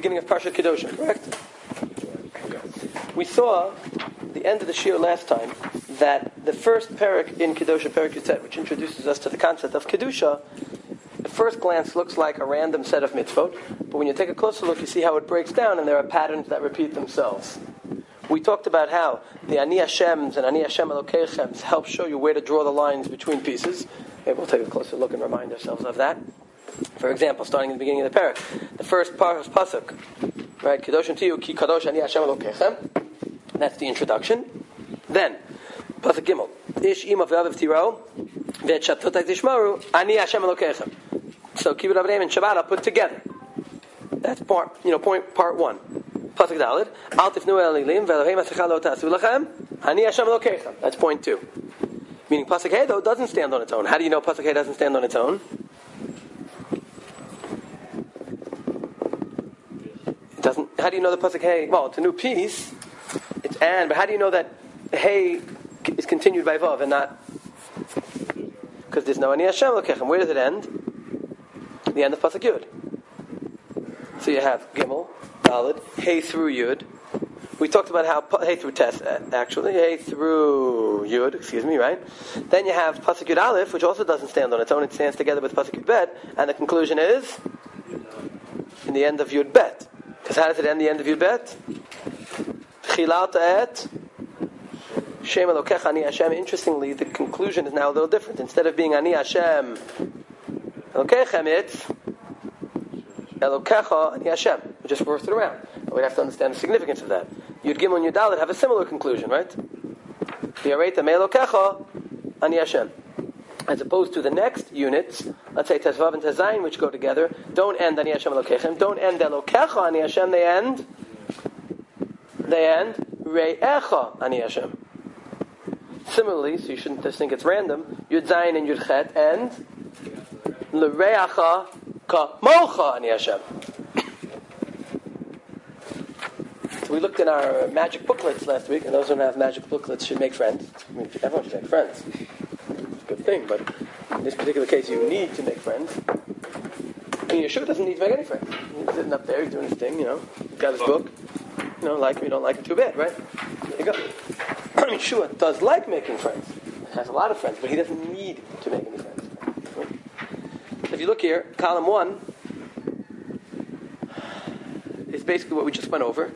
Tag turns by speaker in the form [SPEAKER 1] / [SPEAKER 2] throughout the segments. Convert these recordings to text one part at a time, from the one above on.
[SPEAKER 1] beginning of Parshat Kedoshim, correct? We saw the end of the shiur last time that the first parak in Kedusha, Parak Yutet, which introduces us to the concept of Kedusha, at first glance looks like a random set of mitzvot, but when you take a closer look, you see how it breaks down, and there are patterns that repeat themselves. We talked about how the Ani Hashem's and Ani Hashem Elokeichem help show you where to draw the lines between pieces. Maybe we'll take a closer look and remind ourselves of that. For example, starting in the beginning of the parak, the first pasuk, right? Kedoshim tiyu ki kadosh Ani Hashem Elokeichem. That's the introduction. Then, pasuk Gimel, Ish ima v'aviv tiro ve'et shabtotai tishmaru Ani Hashem Elokeichem. So Kibbutz Avnei and Shabbat are put together. That's part one. Pasuk Daled, Al tifnu el elilim ve'elohei masechah lo ta'asu lachem Ani Hashem Elokeichem. That's point 2. Meaning pasuk Hey though doesn't stand on its own. How do you know pasuk Hey doesn't stand on its own? It doesn't. How do you know the pasuk Hey? Well, it's a new piece. It's and, but how do you know that Hey is continued by Vav and not? Because there's no Ani Hashem Elokeichem. Where does it end? The end of pasuk Yud. So you have Gimel, Daled, Hey through Yud. We talked about how Hey through Tes, actually Hey through Yud. Excuse me, right? Then you have pasuk Yud Aleph, which also doesn't stand on its own. It stands together with pasuk Yud Bet, and the conclusion is in the end of Yud Bet. Because how does it end the end of Yud Bet? Chilata et Shem Elokecha Ani Hashem. Interestingly, the conclusion is now a little different. Instead of being Ani Hashem Elokechem, it's Elokecha Ani Hashem. We just reversed it around. We have to understand the significance of that. Yud Gimel and Yud Dalet have a similar conclusion, right? V'yareita me Elokecha Ani Hashem. As opposed to the next units, let's say Tezvav and Tezayin, which go together, don't end Ani Hashem Elokechem, don't end Elokecha Ani Hashem, they end Re'echa Ani Hashem. Similarly, so you shouldn't just think it's random, Yud Zayin and Yud Chet end L'Re'acha Kamocha Ani Hashem. So we looked in our magic booklets last week, and those who don't have magic booklets should make friends. I mean, everyone should make friends. It's a good thing, but in this particular case, you need to make friends. I mean, Yeshua doesn't need to make any friends. He's sitting up there, he's doing his thing, He's got his book. Like him, you don't like him, too bad, right? There you go. I mean, Yeshua does like making friends. He has a lot of friends, but he doesn't need to make any friends. Right? If you look here, column 1 is basically what we just went over.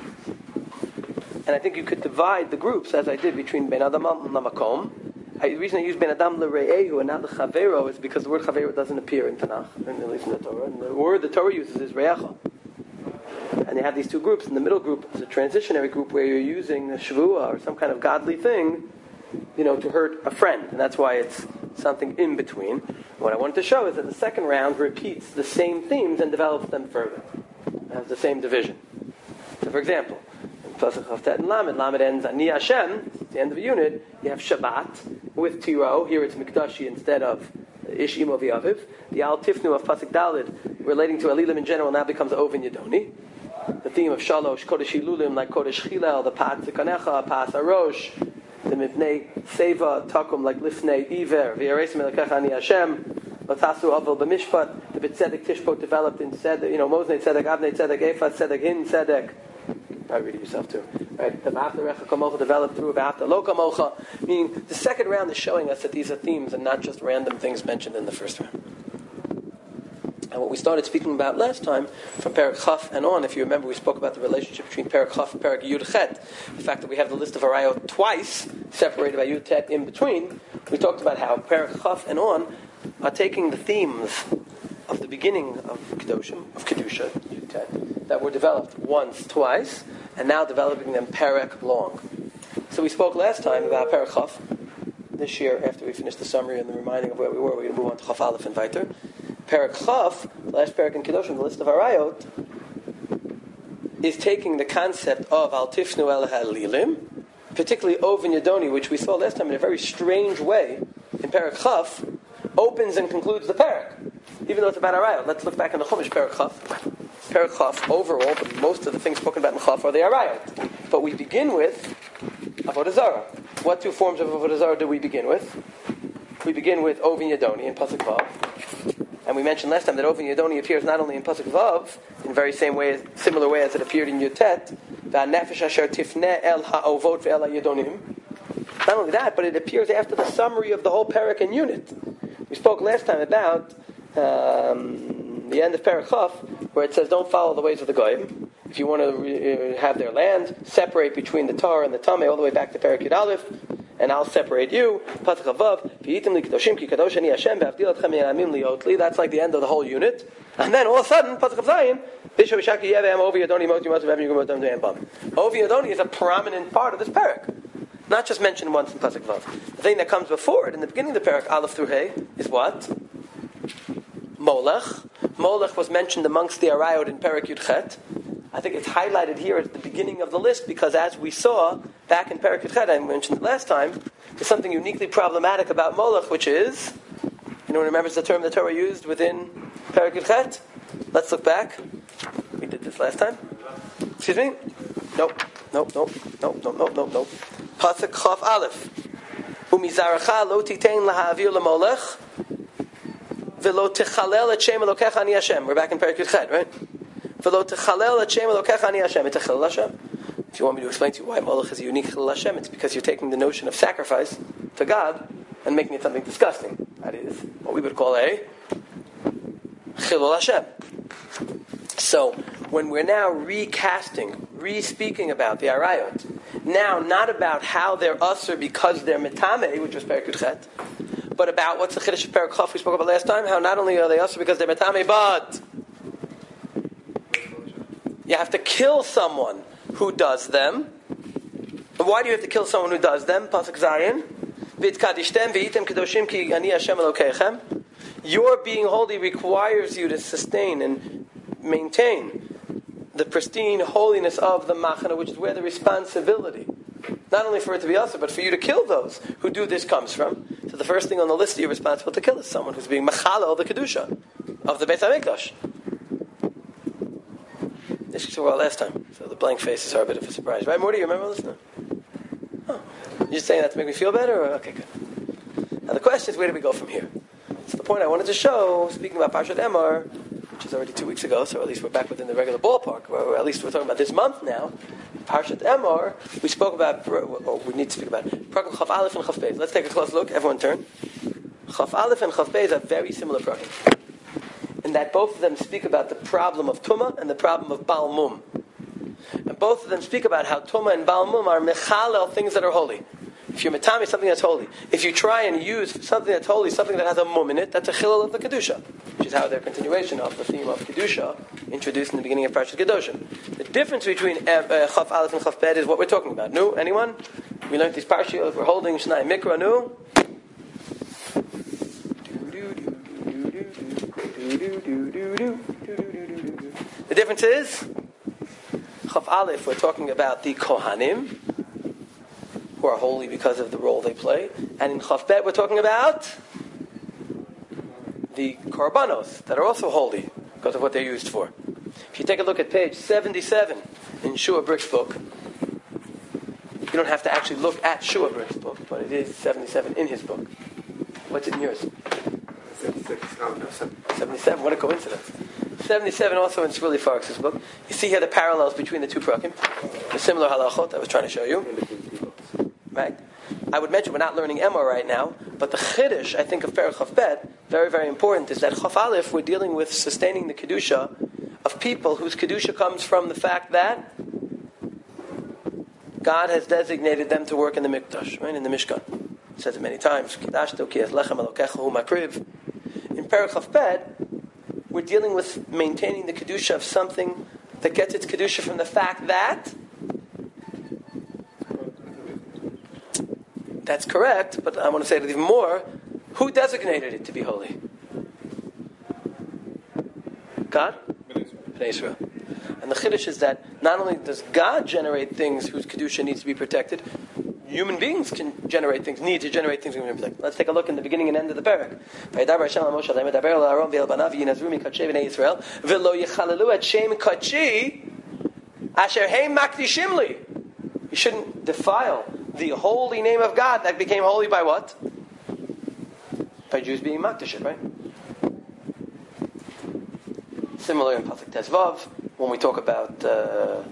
[SPEAKER 1] And I think you could divide the groups, as I did, between Ben Adam and Lamakom. The reason I use Ben Adam L'Re'ehu and not L'Chavero is because the word Chavero doesn't appear in Tanakh, at least in the Torah. And the word the Torah uses is Re'echa. And they have these two groups. And the middle group is a transitionary group where you're using a Shavua or some kind of godly thing, to hurt a friend. And that's why it's something in between. What I wanted to show is that the second round repeats the same themes and develops them further. It has the same division. So for example, Pasuk Chavtet and Lamed ends Ani Hashem, the end of a unit. You have Shabbat with Tiro. Here it's Mikdashi instead of Ish Imo V'Aviv. The Al Tifnu of Pasuk Daled, relating to Elilim in general, now becomes Ovin Yedoni. The theme of Shalosh, Kodesh Hilulim, like Kodesh Chilel, the Pat Zikanecha, Pas Arosh, the Mipnei Seva, Takum, like Lifnei Iver, V'Yaresim Elokech Ani Hashem, Latasu Avel B'Mishpat, the B'Tzedek Tishpo developed in Tzedek, Moznei Tzedek, Avnei Tzedek, Ephah Tzedek, Hin Tzedek. Probably read it yourself too. Right? The V'After Recha Kamocha developed through V'After Lo Kamocha. Meaning, the second round is showing us that these are themes and not just random things mentioned in the first round. And what we started speaking about last time, from Perek Chaf and on, if you remember, we spoke about the relationship between Perek Chaf and Perek Yud Chet. The fact that we have the list of Arayot twice, separated by Yud Tet in between. We talked about how Perek Chaf and on are taking the themes of the beginning of Kedusha, Yud Tet, that were developed once, twice, and now developing them Perek long. So we spoke last time about Perek Chaf. This year, after we finished the summary and the reminding of where we were, we're going to move on to Chaf Aleph and Weiter. Perek Chaf, the last Perek in Kedoshim, the list of Arayot, is taking the concept of Al Tifnu El Halilim, particularly Ovin Yedoni, which we saw last time in a very strange way in Perek Chaf, opens and concludes the Perek, even though it's about Arayot. Let's look back in the Chumash Perek Chaf. Perek Chaf, overall, but most of the things spoken about in Chaf are the Arayot. But we begin with Avodah Zarah. What two forms of Avodah Zarah do we begin with? We begin with Ovin Yedoni in Pasuk Vav. And And we mentioned last time that Oven Yadoni appears not only in Pasuk Vav, in the very similar way as it appeared in Yutet, V'anefesh asher tifneh el ha'ovot ve'el ha'yadonim. Not only that, but it appears after the summary of the whole parak and unit. We spoke last time about the end of Parak Chaf, where it says, don't follow the ways of the Goyim. If you want to have their land, separate between the Tar and the Tameh all the way back to Parak Yud Aleph, and I'll separate you. Pasuk Vav, v'yitim li kedoshim ki kadosh ani Hashem v'avdil etchem min amim liotli. That's like the end of the whole unit. And then all of a sudden, Pasuk Zayin, Bishop Shaki Yevam Ovi Yadoni Moti Moti Vavim Yugum Odom De'en Bam. Ovi Yadoni is a prominent part of this parak. Not just mentioned once in Pasuk Vav. The thing that comes before it, in the beginning of the parak, Aleph through Hey, is what? Molech. Molech was mentioned amongst the Arayot in Parak Yud Chet. I think it's highlighted here at the beginning of the list because as we saw back in Parak Yud Chet, I mentioned it last time, there's something uniquely problematic about Molech, which is, anyone remembers the term the Torah used within Parak Yud Chet? Let's look back. We did this last time. Excuse me? Nope. Pasuk Chaf Aleph. Umizaracha lo titein lahavir lemolech v'lo techalel et shem Elokecha ani Hashem. We're back in Parak Yud Chet, right? V'lo techalel et shem Elokecha ani Hashem. It's a chilul Hashem. If you want me to explain to you why Molech is a unique chilul Hashem, it's because you're taking the notion of sacrifice to God and making it something disgusting. That is what we would call a chilul Hashem. So, when we're now recasting, re-speaking about the Arayot, now not about how they're usher because they're metame, which was Parak Yud Chet, but about what's the Chiddush of Parak Chaf we spoke about last time, how not only are they usher because they're metame, but you have to kill someone who does them. And why do you have to kill someone who does them? Pasuk Zayin, V'yitkadishtem v'yitem kedoshim ki ani Hashem Elokechem. Your being holy requires you to sustain and maintain the pristine holiness of the machana, which is where the responsibility, not only for it to be usher, but for you to kill those who do this comes from. So the first thing on the list that you're responsible to kill is someone who's being machalel the kedusha of the Beit HaMikdash. This was a while last time, so the blank faces are a bit of a surprise, right, Morty? You remember this? No? Oh, you're just saying that to make me feel better? Or? Okay, good. Now the question is, where do we go from here? So the point I wanted to show, speaking about Parshat Emor, which is already 2 weeks ago, so at least we're back within the regular ballpark, or at least we're talking about this month now. Parshat Emor, we spoke about, or we need to speak about, Prakim Chaf Aleph and Chaf Beis. Let's take a close look. Everyone turn. Chaf Aleph and Chaf Beis are very similar Prakim, in that both of them speak about the problem of Tumah and the problem of Baal Mum. And both of them speak about how Tumah and Baal Mum are mechalel, things that are holy. If you're metami, something that's holy. If you try and use something that's holy, something that has a mum in it, that's a chilul of the kedusha, which is how their continuation of the theme of kedusha introduced in the beginning of Parashat Kedoshim. The difference between Chaf Aleph and Chaf Bet is what we're talking about. Nu, anyone? We learned these parashiyos. We're holding Shnai Mikra. Nu. The difference is Chaf Aleph. We're talking about the Kohanim, who are holy because of the role they play. And in Chaf Bet, we're talking about the Korbanos, that are also holy because of what they're used for. If you take a look at page 77 in Shua Brick's book, you don't have to actually look at Shua Brick's book, but it is 77 in his book. What's in yours? 77, what a coincidence. 77 also in Shmuley Farks' book. You see here the parallels between the two prakim, the similar halachot I was trying to show you. Right? I would mention we're not learning Emor right now, but the chiddush, I think, of Perek Chaf Bet, very, very important, is that Chaf Aleph, we're dealing with sustaining the kedusha of people whose kedusha comes from the fact that God has designated them to work in the Mikdash, right, in the Mishkan. It says it many times. In Perek Chaf Bet, we're dealing with maintaining the kedusha of something that gets its kedusha from the fact that that's correct, but I want to say it even more. Who designated it to be holy? God? Bnei Israel. And the chiddush is that not only does God generate things whose kedusha needs to be protected, human beings can generate things, need to generate things that can be protected. Let's take a look in the beginning and end of the parak. You shouldn't defile the holy name of God that became holy by what? By Jews being makdish, right? Similar in Pasuk Tezvav, when we talk about the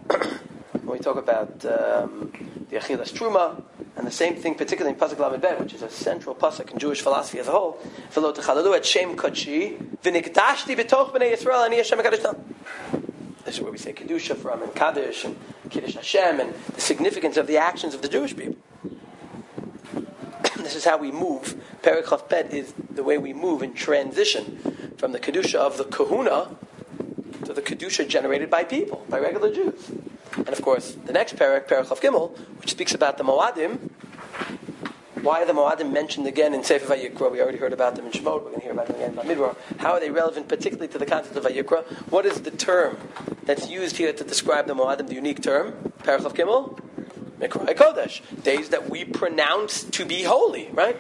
[SPEAKER 1] Achilas Truma, and the same thing, particularly in Pasuk Lamed Bet, which is a central pasuk in Jewish philosophy as a whole. V'lo techalalu et Shem Kodshi v'nikdashti b'toch b'nei Yisrael ani Hashem HaKadosh Tal. This is where we say Kedusha from, and Kaddish, and Kiddush Hashem, and the significance of the actions of the Jewish people. This is how we move. Perek Chaf Bet is the way we move in transition from the Kedusha of the Kahuna to the Kedusha generated by people, by regular Jews. And of course, the next Perek Chaf Gimel, which speaks about the Moadim. Why are the Moadim mentioned again in Sefer Vayikra? We already heard about them in Shemot. We're going to hear about them again in Bamidbar. How are they relevant, particularly to the concept of Vayikra? What is the term that's used here to describe the Moadim, the unique term? Perek Chaf Gimel? Mikra Kodesh. Days that we pronounce to be holy, right?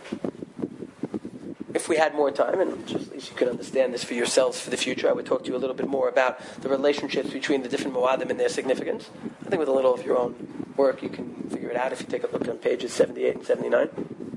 [SPEAKER 1] If we had more time, and just at least you can understand this for yourselves for the future, I would talk to you a little bit more about the relationships between the different Moadim and their significance. I think with a little of your own work, you can figure it out if you take a look on pages 78 and 79.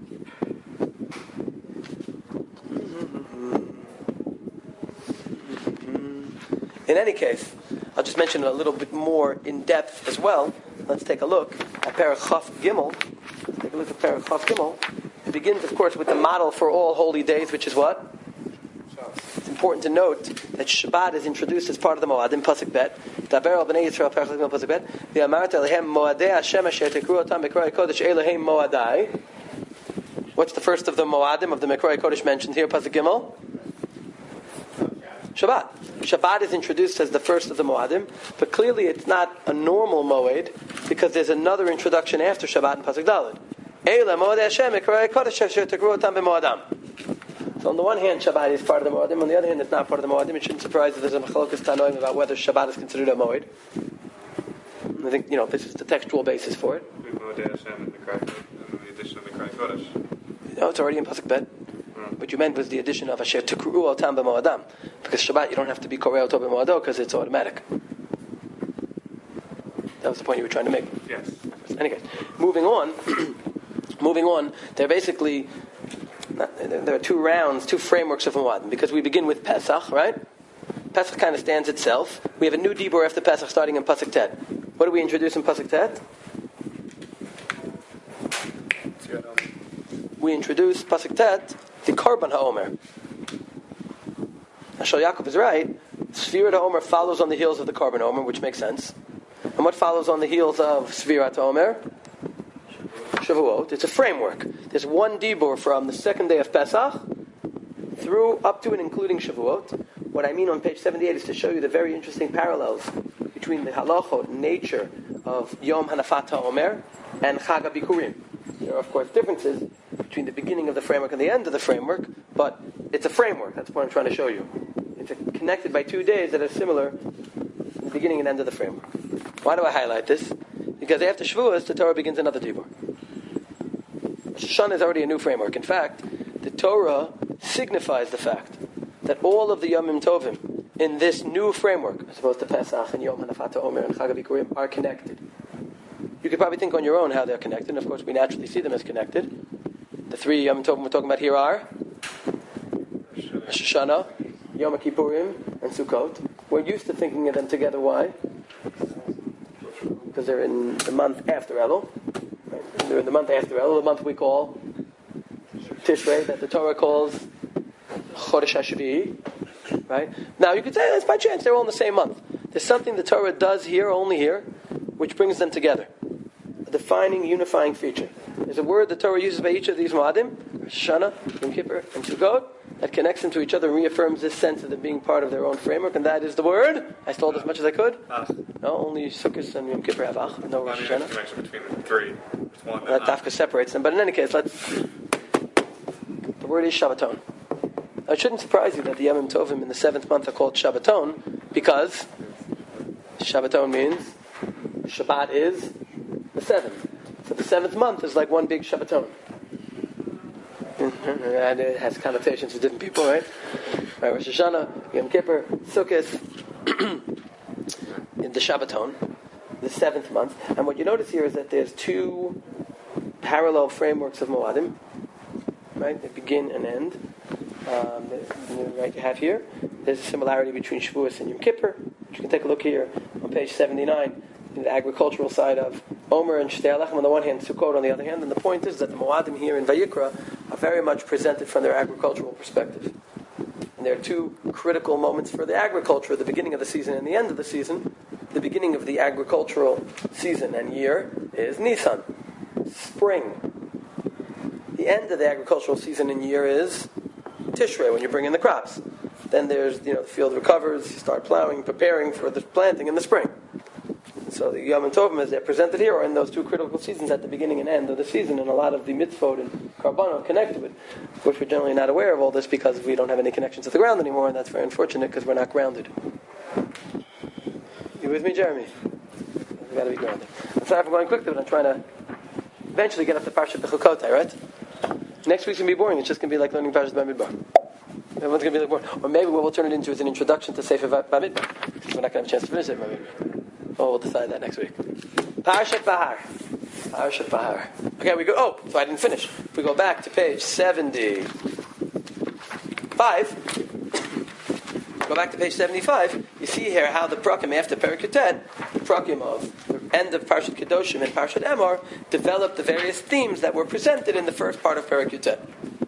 [SPEAKER 1] In any case, I'll just mention it a little bit more in depth as well. Let's take a look at Perek Chaf Gimel. Let's take a look at Perek Chaf Gimel. It begins, of course, with the model for all holy days, which is what? It's important to note that Shabbat is introduced as part of the Moadim, Pasuk Bet. Daber al b'nei Yisrael, Perek Chaf Gimel, Pasuk Bet. V'amart alehem moadei Hashem asher tekru otam b'kroi kodesh Elohim moadai. What's the first of the Moadim, of the Mikroi Kodesh mentioned here, Pasuk Gimel? Shabbat. Shabbat is introduced as the first of the Moadim, but clearly it's not a normal Moed, because there's another introduction after Shabbat in Pasuk Daled. So on the one hand, Shabbat is part of the Moadim, on the other hand, it's not part of the Moadim. It shouldn't surprise that there's a Machlokas Tanoim about whether Shabbat is considered a Moed. I think, this is the textual basis for it.
[SPEAKER 2] The addition of the Mikra Kodesh.
[SPEAKER 1] No, it's already in Pasuk Bet. What you meant was the addition of Asher Tekru'u Otam B'Moadam. Because Shabbat, you don't have to be Korei Otam B'Moado because it's automatic. That was the point you were trying to make.
[SPEAKER 2] Yes.
[SPEAKER 1] Anyway, moving on, there are two rounds, two frameworks of Moadim. Because we begin with Pesach, right? Pesach kind of stands itself. We have a new Dibur after Pesach starting in Pasuk Tet. What do we introduce in Pasuk Tet? We introduce Pasuk Tet, the Korban HaOmer. Ashal Yaakov is right. Sfirat HaOmer follows on the heels of the Korban HaOmer, which makes sense. And what follows on the heels of Sfirat HaOmer? Shavuot. It's a framework. There's one Dibur from the second day of Pesach through up to and including Shavuot. What I mean on page 78 is to show you the very interesting parallels between the halachot nature of Yom Hanafat HaOmer and Chag HaBikurim. There are, of course, differences between the beginning of the framework and the end of the framework, but it's a framework. That's what I'm trying to show you. It's connected by 2 days that are similar in the beginning and end of the framework. Why do I highlight this? Because after Shavuos, the Torah begins another Dibur. Shana is already a new framework. In fact, the Torah signifies the fact that all of the Yomim Tovim in this new framework, as opposed to Pesach and Yom Hanafat HaOmer and Chag HaBikurim, are connected. You could probably think on your own how they're connected, and of course we naturally see them as connected. The three Yom Tovim we're talking about here are Rosh Hashanah, Yom Kippurim, and Sukkot. We're used to thinking of them together. Why? Because they're in the month after Elul. Right? They're in the month after Elul, the month we call Tishrei, that the Torah calls Chodesh HaShvi'i. Right? Now you could say it's by chance they're all in the same month. There's something the Torah does here, only here, which brings them together. A defining, unifying feature. There's a word the Torah uses by each of these Moadim, Rosh Hashanah, Yom Kippur, and Sukkot, that connects them to each other and reaffirms this sense of them being part of their own framework, and that is the word. I stole as much as I could. No, only Sukkot and Yom Kippur have Ach, no Rosh Hashanah.
[SPEAKER 2] Connection between the three.
[SPEAKER 1] That Dafka separates them. But in any case, the word is Shabbaton. Now, it shouldn't surprise you that the Yomim Tovim in the 7th month are called Shabbaton, because Shabbaton means Shabbat is the 7th. So the 7th month is like one big Shabbaton. And it has connotations to different people, right? Rosh Hashanah, Yom Kippur, Sukkot, in the Shabbaton, the 7th month. And what you notice here is that there's two parallel frameworks of Moadim, right? They begin and end. Right, you have here. There's a similarity between Shavuos and Yom Kippur, which you can take a look here on page 79, in the agricultural side of Omer and Shtei Alechem on the one hand, Sukkot on the other hand. And the point is that the Moadim here in Vayikra are very much presented from their agricultural perspective. And there are two critical moments for the agriculture, the beginning of the season and the end of the season. The beginning of the agricultural season and year is Nisan, spring. The end of the agricultural season and year is Tishrei, when you bring in the crops. Then there's, the field recovers, you start plowing, preparing for the planting in the spring. So the Yom Tovim, as they're presented here, are in those two critical seasons at the beginning and end of the season, and a lot of the mitzvot and karbanon connected with. Of course, we're generally not aware of all this because we don't have any connection to the ground anymore, and that's very unfortunate because we're not grounded. You with me, Jeremy? We've got to be grounded. I'm sorry if I'm going quickly, but I'm trying to eventually get up to Parshat Bechukotai, right? Next week's going to be boring. It's just going to be like learning Parshat Bamidbar. Everyone's going to be like boring. Or maybe what we'll turn it into is an introduction to Sefer Bamidbar, because we're not going to have a chance to finish Sefer Bamidbar. Oh, we'll decide that next week. Parashat Bahar. Parashat Bahar. Okay, we go. Oh, so I didn't finish. We go back to page 75. Go back to page 75. You see here how the prakim after Perek Yutet, the prakim of the end of Parshat Kedoshim and Parshat Emor, developed the various themes that were presented in the first part of Perek Yutet.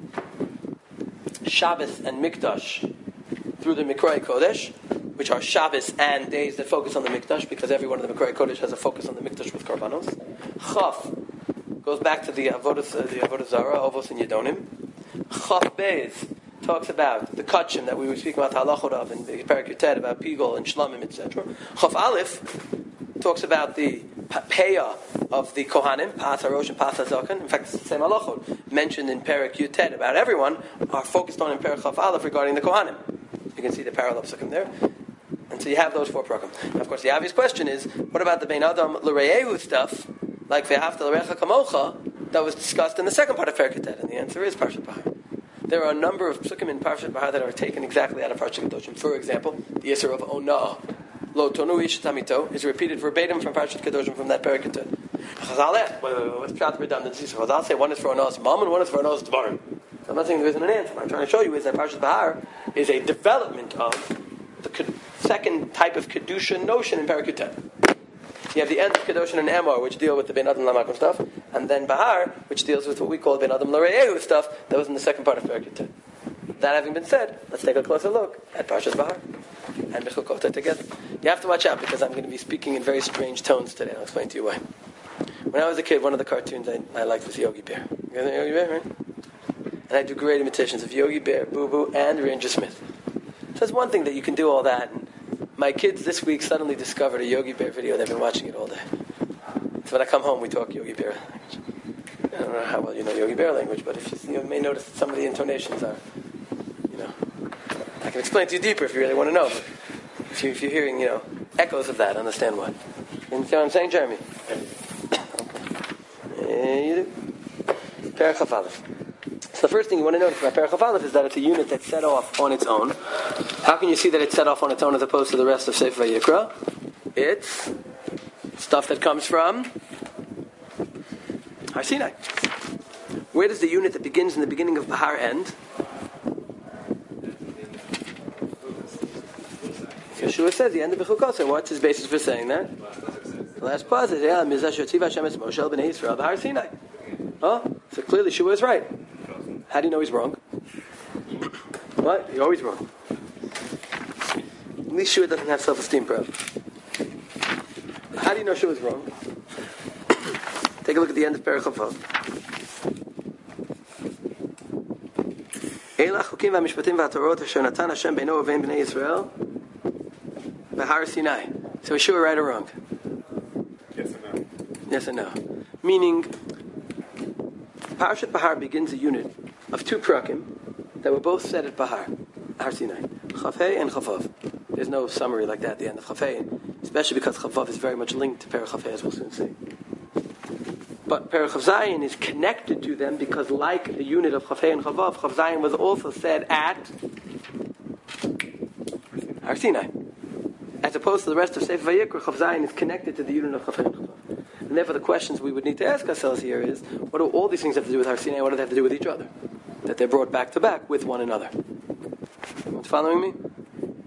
[SPEAKER 1] Shabbos and Mikdash through the Mikroi Kodesh, which are Shabbos and days that focus on the Mikdash, because every one of the Mikroi Kodesh has a focus on the Mikdash with Karbanos. Chaf goes back to the Avodah Zarah, Ovos and Yedonim. Chaf Beis talks about the Kachim that we were speaking about Halachot of in the Perek Yutet, about Pigol and Shlamim, etc. Chaf Aleph talks about the Peah of the Kohanim, Pas HaRosh and Pas HaZaken. In fact, it's the same halachot mentioned in Perek Yutet about everyone are focused on in Perek Chaf Aleph regarding the Kohanim. You can see the parallel psukim there. And so you have those four prakim. Now, of course, the obvious question is, what about the Bein Adam L'Reyehu stuff, like Ve'ahavta L'Recha Kamocha, that was discussed in the second part of Perek Yutet? And the answer is Parshat Bahar. There are a number of psukim in Parshat Bahar that are taken exactly out of Parshat Kedoshim. For example, the Yisur of Ona'ah, Lo Tonu Ish Tamito, is repeated verbatim from Parshat Kedoshim from that Perek Yutet. Chazal ask, what's the redundancy? So Chazal say one is for Ona'ah's mom and one is for Ona'ah's dvarim. So I'm not saying there isn't an answer. What I'm trying to show you is that Parshat Bahar is a development of the second type of Kedusha notion in Perek Yutet. You have the end of Kedusha and Emor, which deal with the Ben Adam Lamakom stuff, and then Bahar, which deals with what we call Ben Adam L'Reyehu stuff, that was in the second part of Perek Yutet. That having been said, let's take a closer look at Parshat Bahar and Bechukotai together. You have to watch out because I'm going to be speaking in very strange tones today. I'll explain to you why. When I was a kid, one of the cartoons I liked was Yogi Bear. You guys know Yogi Bear, right? And I do great imitations of Yogi Bear, Boo Boo, and Ranger Smith. So it's one thing that you can do all that. And my kids this week suddenly discovered a Yogi Bear video. They've been watching it all day. So when I come home, we talk Yogi Bear language. I don't know how well you know Yogi Bear language, but if you may notice that some of the intonations are, I can explain to you deeper if you really want to know. But if you're hearing, echoes of that, understand why. You understand what I'm saying, Jeremy? You do. Perek Chaf Aleph. So the first thing you want to notice about Perek Chaf Aleph is that it's a unit that's set off on its own. How can you see that it's set off on its own as opposed to the rest of Sefer Vayikra? It's stuff that comes from Har Sinai. Where does the unit that begins in the beginning of Bahar end? Yeshua says the end of Bechukotai. What's his basis for saying that? The last passage, Moshe b'nei Yisrael b'Har Sinai. Oh, so clearly Yeshua is right. How do you know he's wrong? What? You're always wrong. At least Yeshua doesn't have self-esteem problem. How do you know Yeshua is wrong? Take a look at the end of Perek Chaf Aleph. Eila chukim v'mishpatim v'atorot asher natan Hashem beino uvein b'nei Yisrael b'Har Sinai. So is Yeshua right or wrong?
[SPEAKER 2] Yes and no.
[SPEAKER 1] Yes and no. Meaning, Parashat Bahar begins a unit of two prakim that were both said at Bahar, Har Sinai, Chaf Hei and Chaf Vav. There's no summary like that at the end of Chaf Hei, especially because Chaf Vav is very much linked to Perek Chaf Hei, as we'll soon see. But Perek Chaf Zayin is connected to them because, like the unit of Chaf Hei and Chaf Vav, Chaf Zayin was also said at Har Sinai. As opposed to the rest of Sefer Vayikra, Chaf Zayin is connected to the unit of Chaf Hei and Chaf Vav. And therefore the questions we would need to ask ourselves here is, what do all these things have to do with Har Sinai? What do they have to do with each other? That they're brought back to back with one another. Everyone's following me?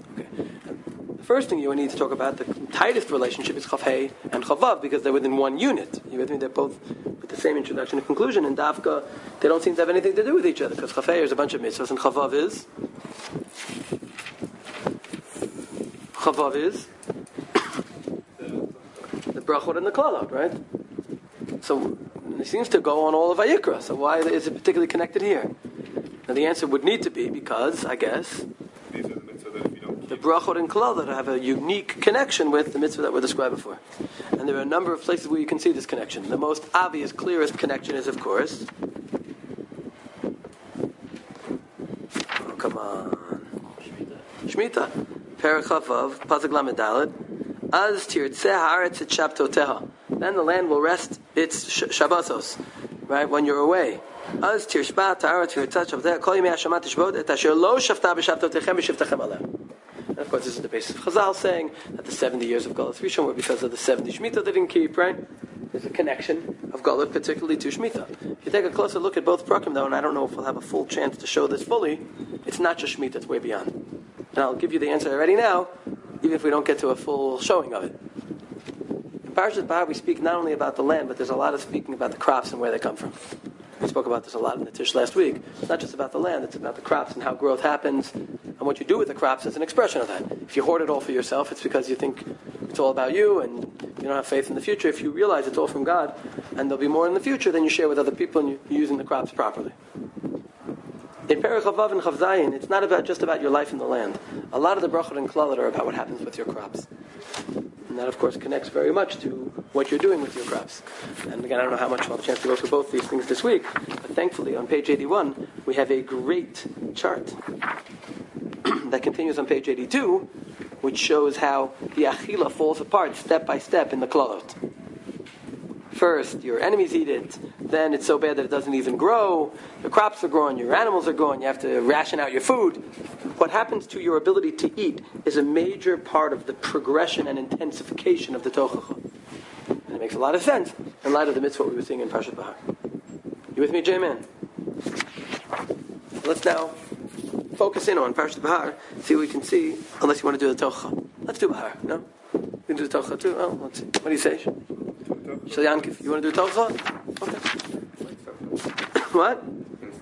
[SPEAKER 1] first thing you would need to talk about, the tightest relationship, is Chaf Hey and Chavav, because they're within one unit. You with me? They're both with the same introduction and conclusion. And Dafka, they don't seem to have anything to do with each other, because Chaf Hey is a bunch of mitzvahs, and Chavav is the brachot and the klalot, right? So it seems to go on all of Vayikra. So why is it particularly connected here? Now the answer would need to be because, I guess, the brachot and klalot have a unique connection with the mitzvah that were described before. And there are a number of places where you can see this connection. The most obvious, clearest connection is, of course, oh, come on, Shemitah. Perek Chavav, Pasuk Lamed Daled, Az tirtzeh haaretz et shabtoteha. Then the land will rest its Shabbosos, right, when you're away. Az tirshbat haaretz tirtzeh shabtoteha, kol yimei hashamat tishbot, et asher lo shavta b'shabtotechem b'shivtechem aleh. And of course, this is the basis of Chazal saying that the 70 years of Galus Rishon were because of the 70 Shemitah they didn't keep, right? There's a connection of Galus, particularly to Shemitah. If you take a closer look at both Prakim, though, and I don't know if we'll have a full chance to show this fully, it's not just Shemitah, it's way beyond. And I'll give you the answer already now, even if we don't get to a full showing of it. In Parashat Bahar, we speak not only about the land, but there's a lot of speaking about the crops and where they come from. We spoke about this a lot in the Tish last week. It's not just about the land, it's about the crops and how growth happens, and what you do with the crops is an expression of that. If you hoard it all for yourself, it's because you think it's all about you, and you don't have faith in the future. If you realize it's all from God, and there'll be more in the future, then you share with other people, and you're using the crops properly. In Perek Chavav and Chav Zayin, it's not just about your life in the land. A lot of the brachot and klalot are about what happens with your crops. And that, of course, connects very much to what you're doing with your crops. And again, I don't know how much we'll have a chance to go through both these things this week, but thankfully, on page 81, we have a great chart that continues on page 82, which shows how the achila falls apart step by step in the klalot. First, your enemies eat it. Then it's so bad that it doesn't even grow. The crops are growing. Your animals are growing. You have to ration out your food. What happens to your ability to eat is a major part of the progression and intensification of the tochacha. And it makes a lot of sense in light of the mitzvah we were seeing in Parashat Bahar. You with me, J-Man? Let's now focus in on Parashat Bahar, see what we can see, unless you want to do the tochacha. Let's do Bahar, no? We can do the tochacha too? Oh, let's see. What do you say? Shalyankiv, you want to do tochacha? Okay. What?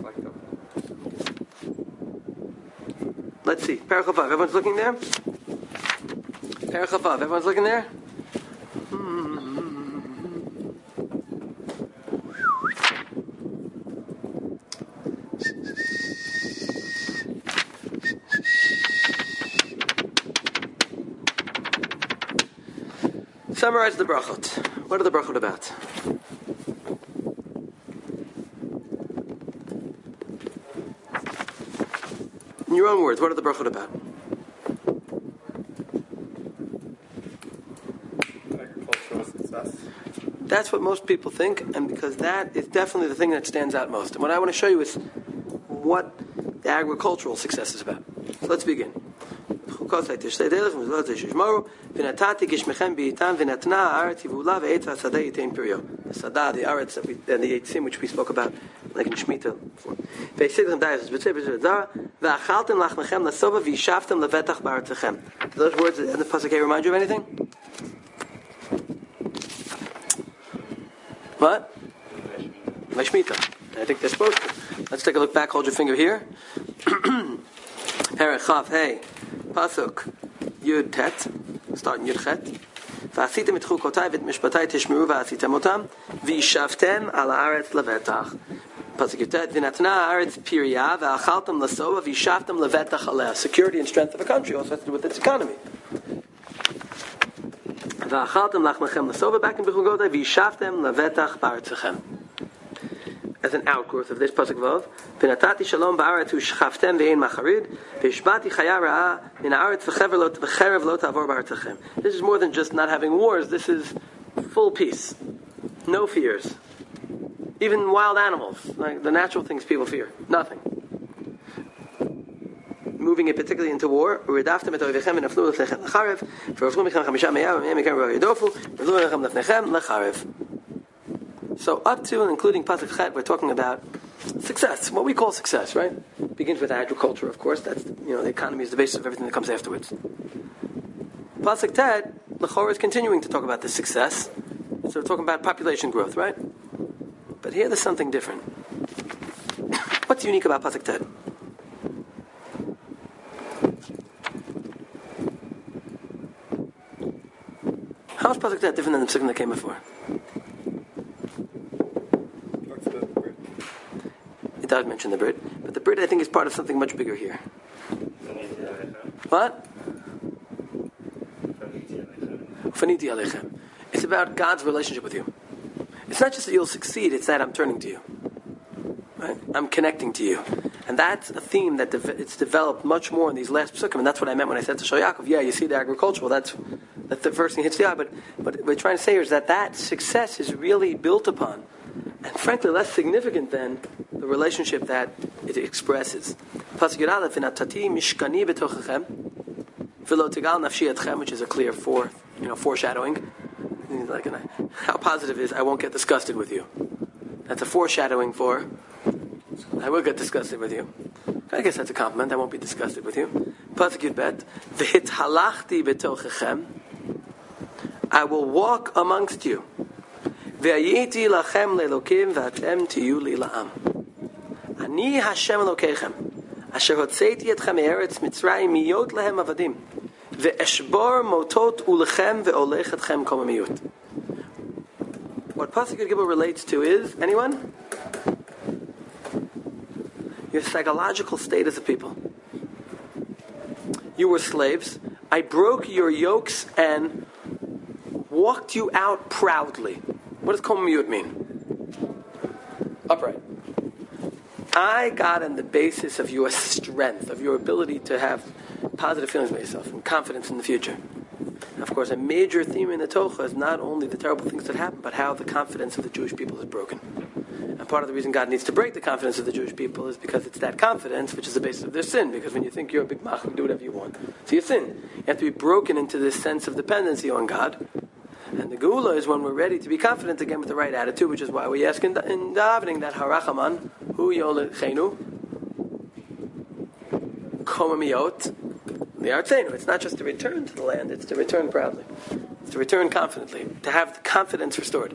[SPEAKER 1] Let's see. Perek Chavav, everyone's looking there? Perek Chavav, everyone's looking there? Summarize the brachot. What are the brachot about? In your own words, what are the brachot about?
[SPEAKER 2] Agricultural success.
[SPEAKER 1] That's what most people think, and because that is definitely the thing that stands out most. And what I want to show you is what the agricultural success is about. So let's begin. The Sadah, the Aretz, and the Eitzim, which we spoke about, like in Shemitah before. Does those words in the Pasuk remind you of anything? What? By Shemitah. I think they're supposed to. Let's take a look back. Hold your finger here. Perek Chav Hey. Pasuk Yud Tet, starting Yud Chet. V'asitem et chukotai v'et mishpatai tishmeru v'asitem otam v'yishavtem al haaretz levetach. Pasuk Yud Tet v'natna haaretz pirya v'achaltem lasova v'yishavtem levetach aleh. Security and strength of a country also has to do with its economy. V'achaltem lachnachem lasova back in b'chukotai v'yishavtem levetach ba'artzachem. As an outgrowth of this pasuk vav, v'natati shalom ba'aretz u'shchavtem ve'ein macharid v'ishbati chaya ra'ah min haaretz v'cherev lo ta'avor ba'artzachem. This is more than just not having wars. This is full peace, no fears. Even wild animals, like the natural things people fear, nothing. Moving it particularly into war. U'redaftem et oivechem v'naflu l'fnechem l'charev v'roflu michem chamisha me'yav v'mei michem v'yodofu v'roflu michem l'fnechem l'charev. So up to and including Pasuk Chet, we're talking about success, what we call success, right? Begins with agriculture, of course. That's, the economy is the basis of everything that comes afterwards. Pasuk Tet, L'chorah is continuing to talk about this success. So we're talking about population growth, right? But here there's something different. What's unique about Pasuk Tet? How is Pasuk Tet different than the Psukim that came before?
[SPEAKER 2] Talks about the Brit.
[SPEAKER 1] It does mention the Brit, but the Brit I think is part of something much bigger here. What? Faniti Alechem. It's about God's relationship with you. It's not just that you'll succeed, it's that I'm turning to you. Right? I'm connecting to you. And that's a theme that it's developed much more in these last psukim, and that's what I meant when I said to Shal Yaakov, yeah, you see the agricultural, that's the first thing that hits the eye, but what we're trying to say here is that success is really built upon, and frankly less significant than the relationship that it expresses. Pasuk Yud Aleph, "V'natati mishkani b'tochechem, v'lo tegal nafshi etchem," which is a clear foreshadowing. Like, how positive is, I won't get disgusted with you. That's a foreshadowing for, I will get disgusted with you. I guess that's a compliment, I won't be disgusted with you. Pasuk Yud Bet, "V'hithalachti b'tochechem," I will walk amongst you. Ve'ayiti lachem le'elokim v'atem tiyu li la'am. Ani Hashem Elokeichem, asher hotzeiti etchem me'eretz Mitzrayim miyot lehem avadim, ve'eshbor motot ulechem ve'olech etchem komamiyut. What Pasuk Yud Gimel relates to is, anyone? Your psychological state as a people. You were slaves. I broke your yokes and walked you out proudly. What does komamiyut mean? Upright. I got on the basis of your strength, of your ability to have positive feelings about yourself and confidence in the future. And of course, a major theme in the Torah is not only the terrible things that happen, but how the confidence of the Jewish people is broken. And part of the reason God needs to break the confidence of the Jewish people is because it's that confidence which is the basis of their sin. Because when you think you're a big mach, you can do whatever you want. So you sin. You have to be broken into this sense of dependency on God. And the Geula is when we're ready to be confident again with the right attitude, which is why we ask in davening that Harachaman, Hu Yolechenu, Komamiyot, Li'artzenu. It's not just to return to the land, it's to return proudly. It's to return confidently, to have the confidence restored.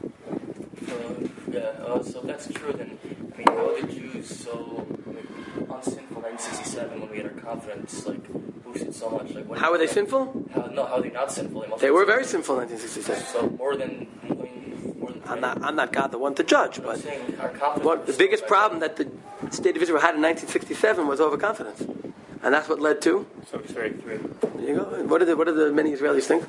[SPEAKER 3] So if that's true, then, how are the Jews so unsinful in 1967 when we had our confidence boosted so much?
[SPEAKER 1] How were they sinful?
[SPEAKER 3] How are they not sinful?
[SPEAKER 1] They were very sinful in 1967.
[SPEAKER 3] So more than
[SPEAKER 1] I'm not God the one to judge, but the biggest problem that the state of Israel had in 1967 was overconfidence, and that's what led to.
[SPEAKER 2] So it's very three.
[SPEAKER 1] There you go. What do the many Israelis think?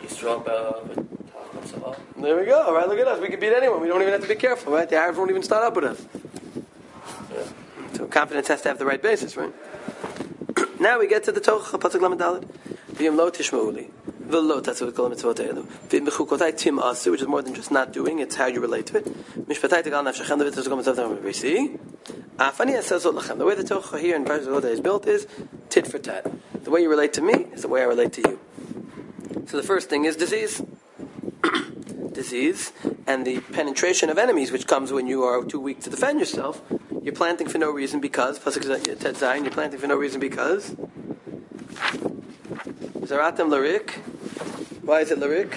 [SPEAKER 1] There we go. Right, look at us. We can beat anyone. We don't even have to be careful. Right, the Arabs won't even start up with us.
[SPEAKER 3] Yeah.
[SPEAKER 1] So confidence has to have the right basis, right? Now we get to the Torah. Pasuk Lamed Daled. V'yim lo tishma'uli. V'lo tatzavut kol mitzvot elu. V'im b'chukotai tim asu, which is more than just not doing. It's how you relate to it. Mishpatai tegal nafshechem levitzos kol mitzvot elu. See? Afani asazot lachem. The way the Torah here in Parashat Vayikra is built is tit for tat. The way you relate to me is the way I relate to you. So the first thing is disease. Disease and the penetration of enemies, which comes when you are too weak to defend yourself. You're planting for no reason because Pasuk Tet Zayin. You're planting for no reason because Zaratem Larik. Why is it Larik?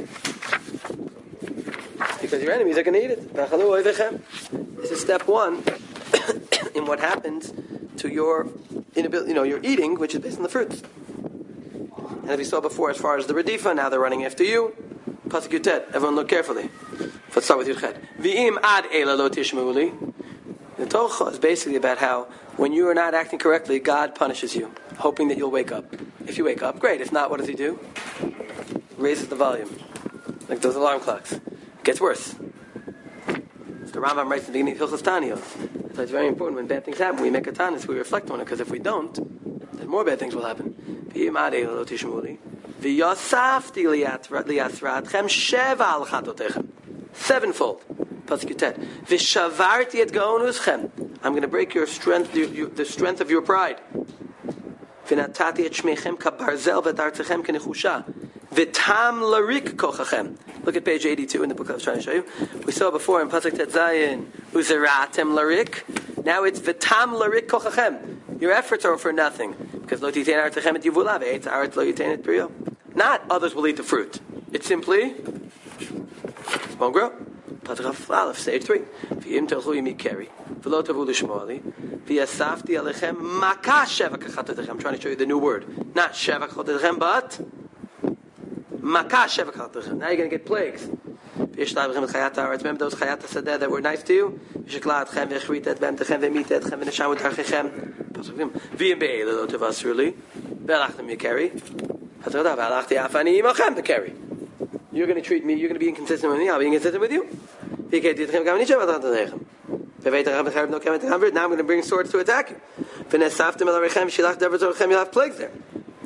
[SPEAKER 1] Because your enemies are going to eat it. This is step one in what happens to your inability. Your eating, which is based on the fruits. And as we saw before, as far as the Redifa, now they're running after you. Pasuk Yutet. Everyone look carefully. Let's start with Yudchet. V'im ad eila lo tishma'uli. The Torah is basically about how when you are not acting correctly, God punishes you, hoping that you'll wake up. If you wake up, great. If not, what does He do? Raises the volume, like those alarm clocks. It gets worse. The Rambam writes in the beginning of Hilchos Taniyos. So it's very important when bad things happen, we make a tanis, we reflect on it, because if we don't, then more bad things will happen. V'im ad eila lo tishma'uli. V'yosafti liyatzratchem sheva al chatotechem. Sevenfold. Pasuk Yutet. V'shavarti et gaonuschem. I'm going to break your strength, the strength of your pride. V'natati et shmechem kabarzel v'dartzechem kenechusha. V'tam larik kochachem. Look at page 82 in the book I was trying to show you. We saw before in Pasuk Tet Zayin, Uzeratem larik. Now it's v'tam larik kochachem. Your efforts are for nothing. Because lo titein artechem et yivulav, eitz aret lo yitein et brio. Not others will eat the fruit. It's simply won't grow. Stage 3. V'im telchu yimi keri. V'lo tavu l'shmoali. V'yasafti alechem makah sheva kachatotechem. I'm trying to show you the new word. Not sheva kachatotechem, but makah sheva kachatotechem. Now you're going to get plagues. Remember those chayat hasadeh that were nice to you? V'sheklatchem v'chritet v'emtechem v'mitetchem v'nesham v'tarchechem. V'im be'ele lo tavasruli. V'alachtem yikeri. Hatzorah v'alachti afani imachem v'keri. You're going to treat me, you're going to be inconsistent with me, I'll be inconsistent with you. Now I'm going to bring swords to attack you. You'll have plagues there.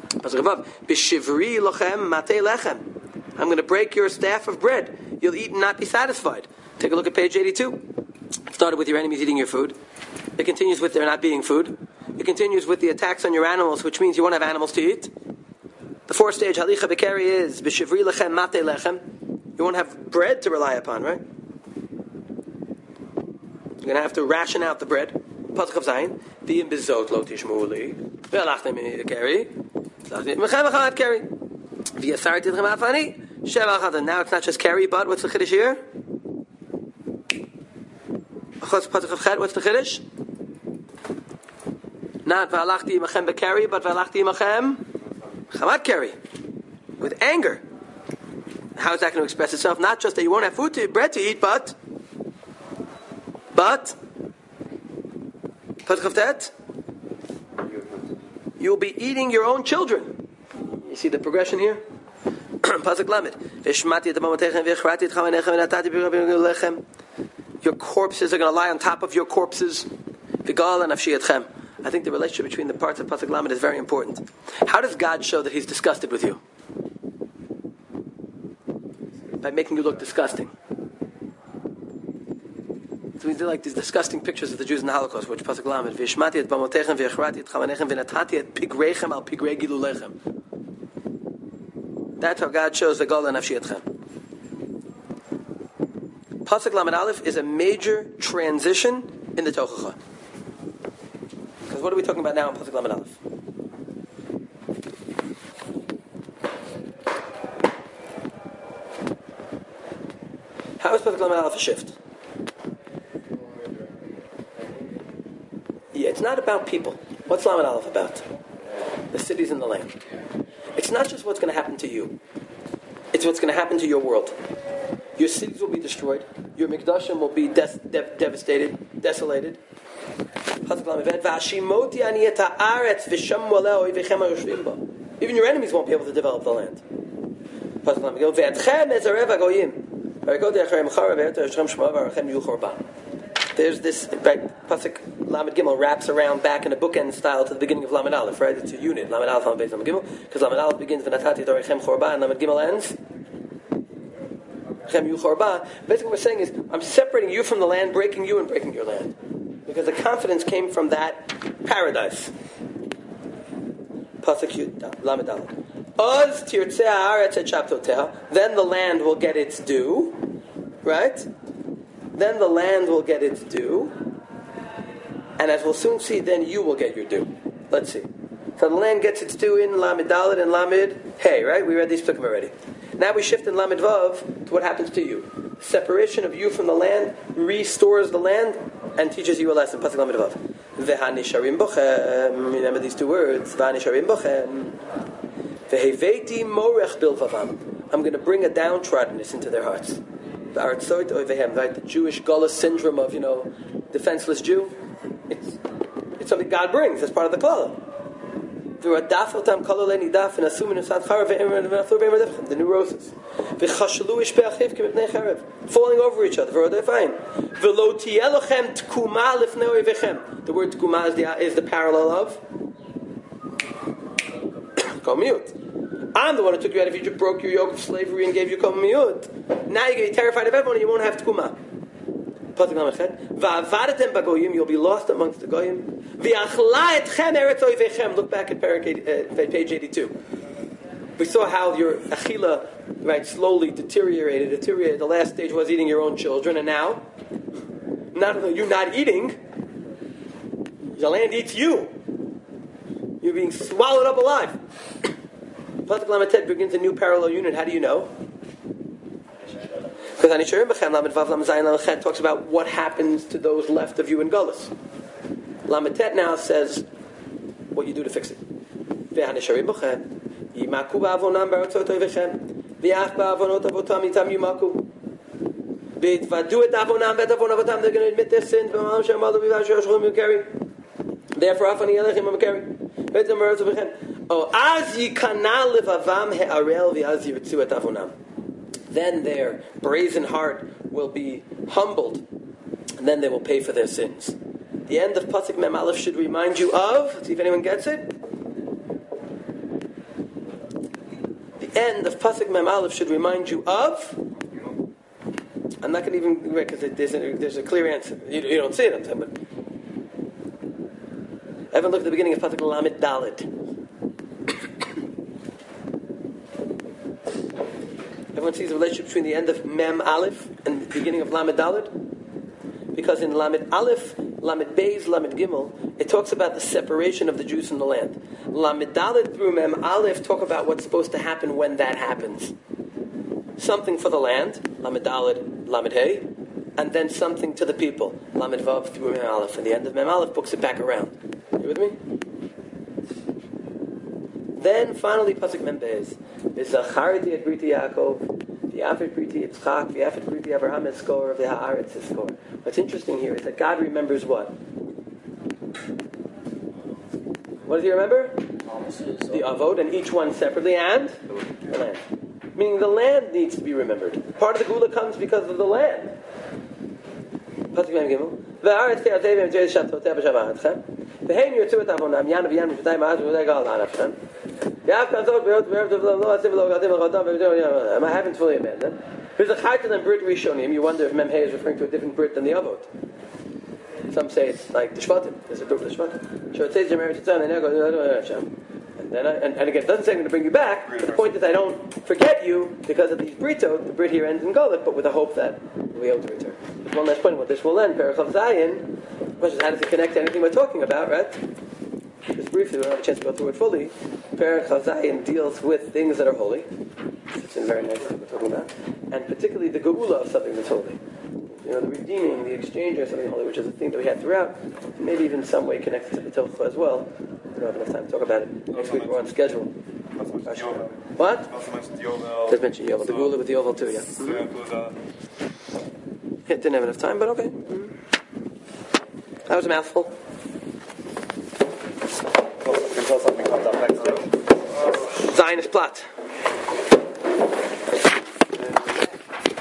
[SPEAKER 1] I'm going to break your staff of bread. You'll eat and not be satisfied. Take a look at page 82. It started with your enemies eating your food. It continues with there not being food. It continues with the attacks on your animals, which means you won't have animals to eat. The fourth stage, halicha bekeri, is b'shivri lechem mate lechem. You won't have bread to rely upon, right? You're going to have to ration out the bread. Pasuk of Zayin. V'im bezot lo tishmu'uli. V'alachtem bekeri. Mechem achat keri. V'yasar tidchem afani. Sheva achat. Now it's not just keri, but what's the chiddush here? Pasuk of Chet, what's the chiddush? Not v'alachti mechem bekeri, but v'alachti mechem Chamat keri, with anger. How is that going to express itself? Not just that you won't have bread to eat, but you'll be eating your own children. You see the progression here? Pasuk Lamed. Your corpses are going to lie on top of your corpses. I think the relationship between the parts of Pasuk Lamed is very important. How does God show that He's disgusted with you? By making you look disgusting. So we do like these disgusting pictures of the Jews in the Holocaust, which Pasuk Lamed, V'yishmati et bamotechem v'yachrati et chamanechem v'natati et pigrechem al pigrei gilulechem. That's how God shows the Gola Nafshi Etchem. Pasuk Lamed Aleph is a major transition in the Tochacha. Because what are we talking about now in Pasuk Lamed Aleph? How is Pasuk Lamed Aleph a shift? Yeah, it's not about people. What's Lamed Aleph about? The cities and the land. It's not just what's going to happen to you. It's what's going to happen to your world. Your cities will be destroyed. Your mikdashim will be devastated, desolated. Even your enemies won't be able to develop the land. There's this, right, Pasuk Lamed Gimel wraps around back in a bookend style to the beginning of Lamed Aleph, right? It's a unit, Lamed Aleph, Lamed Beis, Lamed Gimel, because Lamed Aleph begins v'natati dorechem chorba, and Lamed Gimel ends chem yu chorba. Basically what we're saying is, I'm separating you from the land, breaking you and breaking your land. Because the confidence came from that paradise. Pasuk Lamed Aleph. Oz tirtzeh haaretz et shabtoteha. Then the land will get its due, right? Then the land will get its due, and as we'll soon see, then you will get your due. Let's see. So the land gets its due in Lamed Dalet and Lamed Hey, right? We read these psukim already. Now we shift in Lamed Vav to what happens to you. Separation of you from the land restores the land and teaches you a lesson. Pasuk Lamed Vav. V'hanisharim bochem. Remember these two words. V'hanisharim bochem. V'heveti morech bilvavam. I'm going to bring a downtroddeness into their hearts. Right, the Jewish Gullus syndrome of, defenseless Jew. It's something God brings as part of the Klala. The neurosis. Falling over each other. The word tkuma is the parallel of Komiyut. I'm the one who took you out of Egypt, broke your yoke of slavery, and gave you Komiyut. Now you're getting terrified of everyone, and you won't have tkuma. You'll be lost amongst the goyim. Look back at page 82. We saw how your achila, right, slowly deteriorated. The last stage was eating your own children, and now, not only you not eating, the land eats you. You're being swallowed up alive. Pasuk Lamed begins a new parallel unit. How do you know? Because Anisharim B'chem Lamed Vav Lamed Zayin Lamed Chet talks about what happens to those left of you in Gullus. Lamed Tet now says what you do to fix it. Ve'Anisharim B'chem Yimaku Ba'avonam Baratzot Oivechem V'Yach Ba'avonot Avotam Yitam Yimaku V'Tvadu Et Avonam Vet Avonam Avotam. They're going to admit their sins. V'Mam Shem Malu V'Vav Shulchim Yukari. Therefore, Afani Yelechim Amakari. V'Tam Baratzot Oivechem. Oh, Az Yikana Levavam He'arel V'Az Yiritzu Et Avonam. Then their brazen heart will be humbled, and then they will pay for their sins. The end of Pasuk Mem Aleph should remind you of, see if anyone gets it. The end of Pasuk Mem Aleph should remind you of. I'm not going to even read because there's a clear answer. You don't see it on time, but everyone look at the beginning of Pasuk Lamed Daled. Everyone sees the relationship between the end of Mem Aleph and the beginning of Lamed Daled? Because in Lamed Aleph, Lamed Beis, Lamed Gimel, it talks about the separation of the Jews from the land. Lamed Daled through Mem Aleph talk about what's supposed to happen when that happens. Something for the land, Lamed Daled, Lamed Hey, and then something to the people, Lamed Vav through Mem Aleph. And the end of Mem Aleph books it back around. You with me? Then finally, Pasuk Mem Beis. V'zacharti et Briti Yaakov, v'yafet Briti Yitzchak, v'yafet Briti Abraham Eskor, v'ha'aretz Eskor. What's interesting here is that God remembers what? What does He remember?
[SPEAKER 3] Promises.
[SPEAKER 1] The Avod, and each one separately, and the land. Meaning the land needs to be remembered. Part of the Gula comes because of the land. Pasuk Mem Gimel. V'ha'aretz ke'atei v'mjei shatoteh b'shava'atchem. V'heim yirtzu et avonam, yanu v'yanu v'tayim ha'az v'udai gal ha'anafchem. I haven't fully abandoned. There's a chaytan and Brit Rishonim. You wonder if Mem Hey is referring to a different Brit than the Avot. Some say it's like the Shvatim. There's a Brit for the Shvatim. So it says you're married to Tzan, and then and again, it doesn't say I'm going to bring you back. But the point is, I don't forget you because of these Britot. The Brit here ends in Golet, but with the hope that we'll be able to return. There's one last point. What this will end, Perach of Zayin. The question is, how does it connect to anything we're talking about, right? Just briefly, we don't have a chance to go through it fully. Perach Chazayin deals with things that are holy. It's in very nice what we're talking about. And particularly the geula of something that's holy. You know, the redeeming, the exchange of something holy, which is a theme that we had throughout. And maybe even in some way connected to the Tocha as well. We don't have enough time to talk about it. Next week we're on schedule. What? Just mentioned Yovel. The geula with the Yovel too, yeah. Mm-hmm. Didn't have enough time, but okay. Mm-hmm. That was a mouthful. Zionist plot.